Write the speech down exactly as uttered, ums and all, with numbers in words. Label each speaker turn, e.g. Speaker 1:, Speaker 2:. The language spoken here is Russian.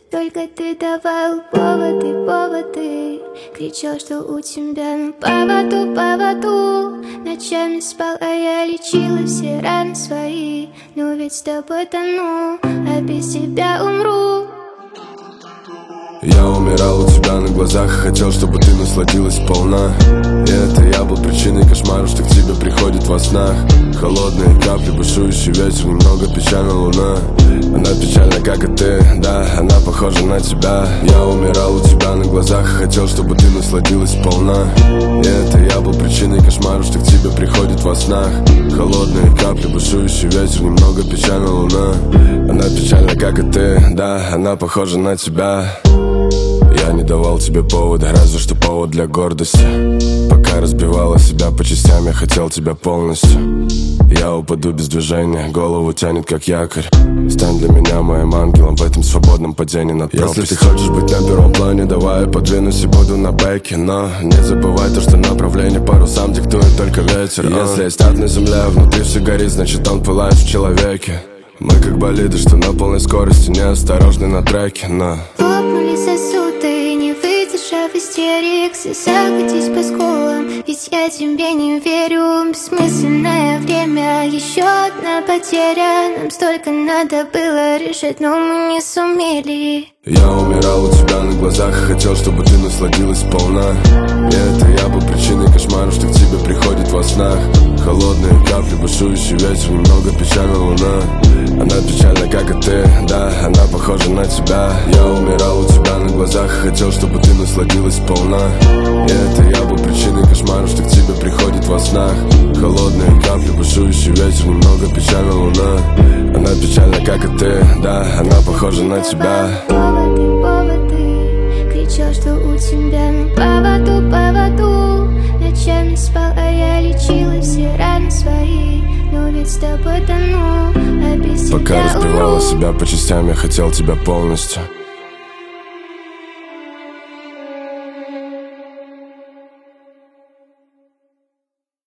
Speaker 1: Только ты давал поводы, поводы. Кричал, что у тебя на поводу, поводу. Ночами спал, а я лечила все раны свои. Но ведь с тобой тону, а без тебя умру.
Speaker 2: Я умирал у тебя на глазах, хотел, чтобы ты насладилась сполна. И это я был причиной кошмара, что к тебе приходит во снах. Холодные капли, бушующий ветер, немного печальна луна. Она печальна, как и ты, да, она похожа на тебя. Я умирал у тебя на глазах, хотел, чтобы ты насладилась сполна. И это я был причиной кошмара, что к тебе приходит во снах. Холодные капли, бушующий ветер, немного печальна луна. Она печальна, как и ты, да, она похожа на тебя. Я не давал тебе повода, разве что повод для гордости. Пока разбивала себя по частям, я хотел тебя полностью. Я упаду без движения, голову тянет как якорь. Стань для меня моим ангелом в этом свободном падении над пропастью. Если ты хочешь быть на первом плане, давай я подвинусь и буду на бэке. Но не забывай то, что направление парусам диктует только ветер. Если есть ад на земле, внутри все горит, значит он пылает в человеке. Мы как болиды, что на полной скорости, неосторожны на треке, но
Speaker 1: лопнули сосуды, не выдержав истерик. Слеза катись по скулам, ведь я тебе не верю. Бессмысленное время, еще одна потеря. Нам столько надо было решить, но мы не сумели.
Speaker 2: Я умирал у тебя на глазах, хотел, чтобы ты насладилась сполна. И это я был причиной кошмара, что к тебе приходит во снах. Холодные капли, бушующий ветер, немного печальна луна. Она печальна, как и ты, да, она похожа на тебя. Я умирал у тебя на глазах, хотел, чтобы ты насладилась сполна. И это я был причиной кошмара, что к тебе приходит во снах. Холодные капли, бушующий ветер, немного печальна луна. Она печальна, как и ты, да, она похожа на тебя.
Speaker 1: Поводы, поводы. Кричал, что у тебя на поводу, поводу. Ночами спал, а я лечила все раны свои. Но ведь с тобой тону, а без тебя умру.
Speaker 2: Пока разбивала себя по частям, я хотел тебя полностью.